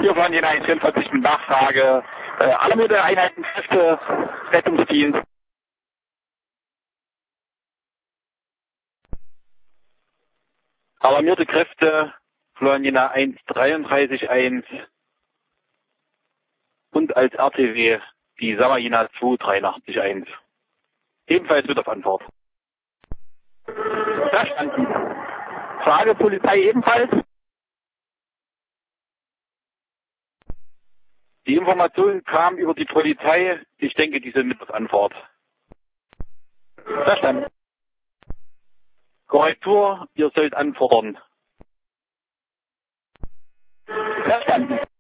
Hier von Jena 144 mit Nachfrage. Alarmierte Einheiten, Kräfte, Rettungsdienst. Alarmierte Kräfte, Florian Jena 133-1 und als RTW die Sammer Jena 283-1. Ebenfalls mit auf Antwort. Verstanden. Frage Polizei ebenfalls. Die Information kam über die Polizei. Ich denke, die sind mit auf Antwort. Verstanden. Korrektur, ihr sollt anfordern. Verstanden.